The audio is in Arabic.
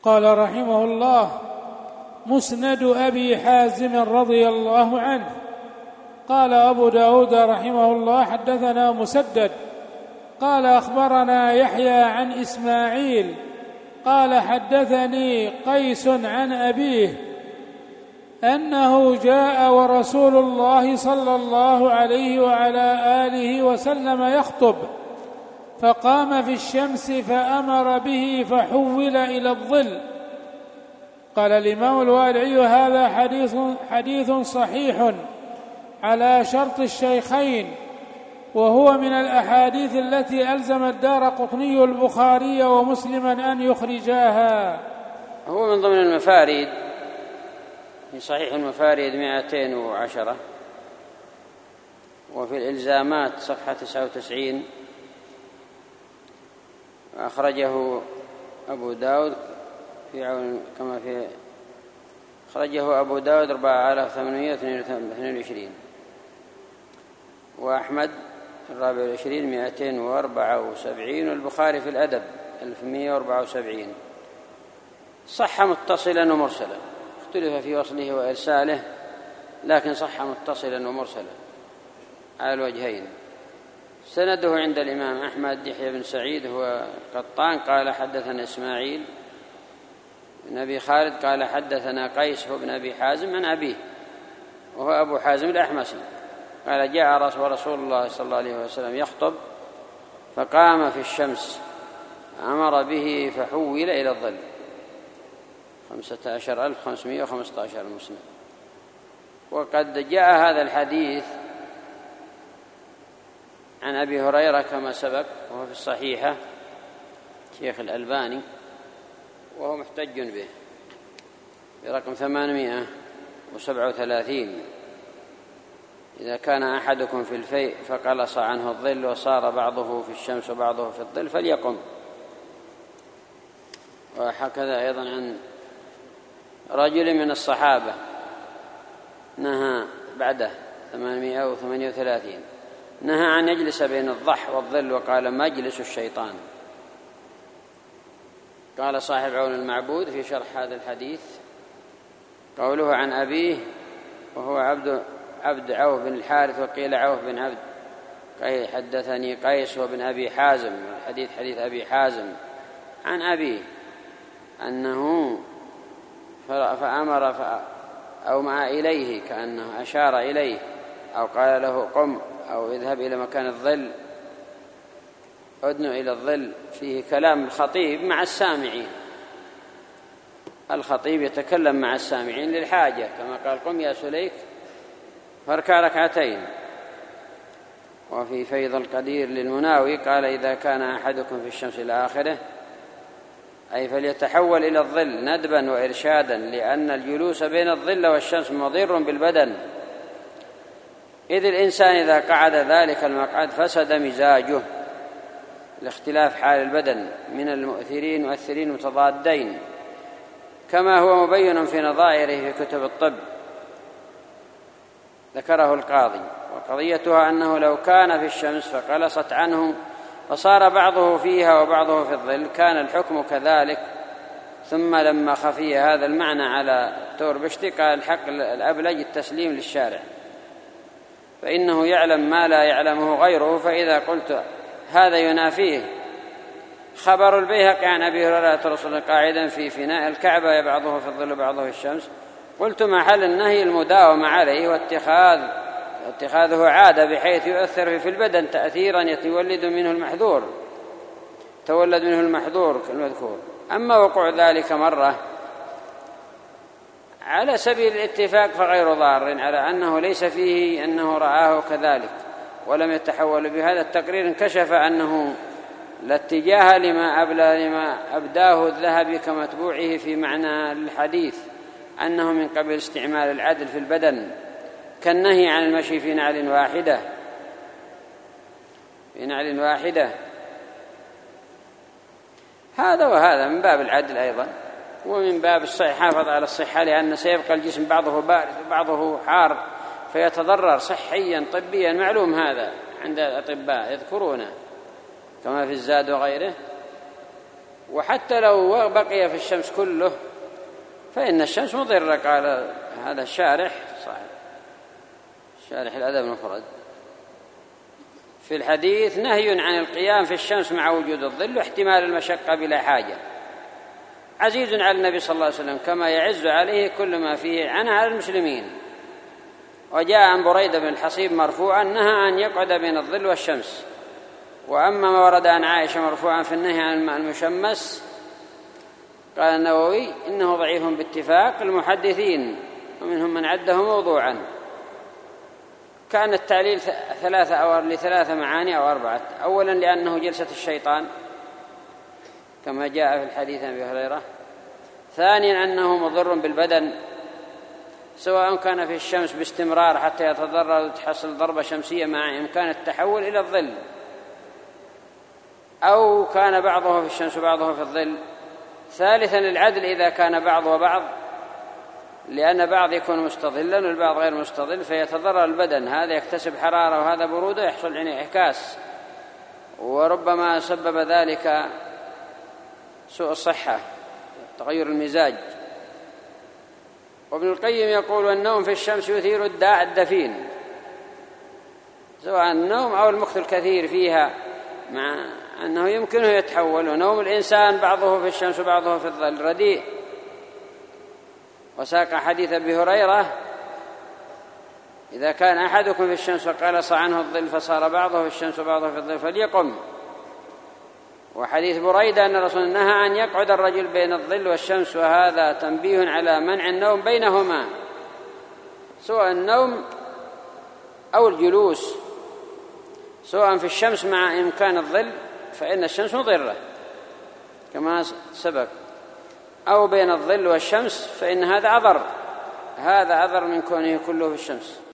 قال رحمه الله: مسند أبي حازم رضي الله عنه. قال أبو داود رحمه الله: حدثنا مسدد قال أخبرنا يحيى عن إسماعيل قال حدثني قيس عن أبيه أنه جاء ورسول الله صلى الله عليه وعلى آله وسلم يخطب، فقام في الشمس فأمر به فحول إلى الظل. قال الإمام الوالعي: هذا حديث صحيح على شرط الشيخين، وهو من الأحاديث التي ألزم الدارقطني البخاري ومسلما أن يخرجاها. هو من ضمن المفاريد، في صحيح المفاريد 210، وفي الإلزامات صفحة 99، أخرجه أبو داود كما في أخرجه أبو داود 4822، وأحمد 24 والبخاري في الأدب 1174. صح متصلا ومرسلا، اختلف في وصله وإرساله، لكن صح متصلا ومرسلا على الوجهين. سنده عند الإمام أحمد يحيى بن سعيد هو قطان قال حدثنا إسماعيل بن أبي خالد قال حدثنا قيس هو بن أبي حازم عن أبيه وهو أبو حازم الأحمسي قال: جاء رسول الله صلى الله عليه وسلم يخطب، فقام في الشمس أمر به فحول إلى الظل. 15515 المسند. وقد جاء هذا الحديث عن أبي هريرة كما سبق، وهو في الصحيحة شيخ الألباني، وهو محتج به برقم 837: إذا كان أحدكم في الفيء فقلص عنه الظل وصار بعضه في الشمس وبعضه في الظل فليقم. وهكذا أيضا عن رجل من الصحابة نهى بعده 838: نهى أن يجلس بين الضح والظل وقال: مجلس الشيطان. قال صاحب عون المعبود في شرح هذا الحديث: قوله عن أبيه وهو عبد عوف بن الحارث، وقيل عوف بن عبد، حدثني قيس وابن أبي حازم، الحديث حديث أبي حازم عن أبيه أنه فأمر أومأ إليه كأنه أشار إليه، أو قال له قم، أو اذهب إلى مكان الظل، أدنو إلى الظل. فيه كلام الخطيب مع السامعين، الخطيب يتكلم مع السامعين للحاجة، كما قال: قم يا سليك فاركع ركعتين. وفي فيض القدير للمناوي قال: إذا كان أحدكم في الشمس إلى آخره، أي فليتحول إلى الظل ندبا وإرشادا، لأن الجلوس بين الظل والشمس مضر بالبدن، إذ الإنسان إذا قعد ذلك المقعد فسد مزاجه، لاختلاف حال البدن من مؤثرين متضادين، كما هو مبين في نظائره في كتب الطب. ذكره القاضي. وقضيتها أنه لو كان في الشمس فقلصت عنه فصار بعضه فيها وبعضه في الظل كان الحكم كذلك. ثم لما خفي هذا المعنى على توربشتي قال: الحق الأبلج التسليم للشارع، فإنه يعلم ما لا يعلمه غيره. فإذا قلت هذا ينافيه خبر البيهقي عن أبي هريرة رسول الله قاعدا في فناء الكعبة بعضه في الظل وبعضه في الشمس، قلت محل النهي المداومة عليه واتخاذه عادة بحيث يؤثر في البدن تأثيرا يتولد منه المحذور كالمذكور. أما وقوع ذلك مرة على سبيل الاتفاق فغير ضار، على أنه ليس فيه أنه رآه كذلك ولم يتحول بهذا التقرير، انكشف أنه لا اتجاه لما أبداه الذهبي كمتبوعه في معنى الحديث، أنه من قبل استعمال العدل في البدن، كالنهي عن المشي في نعل واحدة. هذا وهذا من باب العدل أيضا، ومن باب حافظ على الصحة، لأن سيبقى الجسم بعضه بارد وبعضه حار فيتضرر صحيا طبيا، معلوم هذا عند الأطباء يذكرونه كما في الزاد وغيره. وحتى لو بقي في الشمس كله فإن الشمس مضرة. قال هذا الشارح صحيح شارح الأدب المفرد في الحديث: نهي عن القيام في الشمس مع وجود الظل واحتمال المشقة بلا حاجة، عزيز على النبي صلى الله عليه وسلم كما يعز عليه كل ما فيه عنه على المسلمين. وجاء عن بريدة بن الحصيب مرفوعا: نهى أن يقعد بين الظل والشمس. وأما ما ورد عن عائشة مرفوعا في النهي عن الماء المشمس قال النووي: إنه ضعيف باتفاق المحدثين ومنهم من عده موضوعا. كان التعليل 3 أو ل3 معاني أو 4. أولا لأنه جلسة الشيطان كما جاء في الحديث عن أبي هريرة. ثانيا أنه مضر بالبدن سواء كان في الشمس باستمرار حتى يتضرر وتحصل ضربة شمسية مع إمكان التحول إلى الظل، أو كان بعضه في الشمس وبعضه في الظل. ثالثا للعدل إذا كان بعض وبعض، لأن بعض يكون مستظلا والبعض غير مستظل فيتضرر البدن، هذا يكتسب حرارة وهذا برودة يحصل انعكاس، وربما سبب ذلك سوء الصحة تغير المزاج. وابن القيم يقول: النوم في الشمس يثير الداء الدفين، سواء النوم أو المكث الكثير فيها، مع أنه يمكنه يتحول. ونوم الإنسان بعضه في الشمس وبعضه في الظل رديء. وساق حديث أبي هريرة: إذا كان أحدكم في الشمس فقلص عنه الظل فصار بعضه في الشمس وبعضه في الظل فليقم. وحديث بريدة أن الرسول نهى أن يقعد الرجل بين الظل والشمس، وهذا تنبيه على منع النوم بينهما، سواء النوم أو الجلوس، سواء في الشمس مع إمكان الظل فإن الشمس مضرة كما سبق، أو بين الظل والشمس فإن هذا أضر من كونه كله في الشمس.